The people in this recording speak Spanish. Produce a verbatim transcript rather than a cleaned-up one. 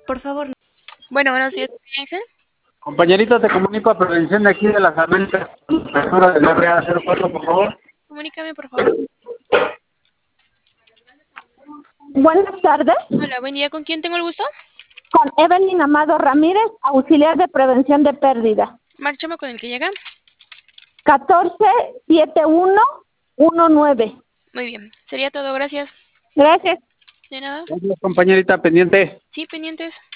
Por favor. Bueno, buenos días, ¿qué dice? Compañerito, te comunico a prevención de aquí de las Américas. Apertura del R A cero cuatro, por favor. Comunícame, por favor. Buenas tardes, Hola, buen día. ¿Con quién tengo el gusto? con Evelyn Amado Ramírez, auxiliar de prevención de pérdida. Márchame con el que llega. catorce setenta y uno diecinueve. Muy bien. Sería todo, gracias. Gracias. De nada. Gracias, compañerita, pendiente. Sí, pendientes.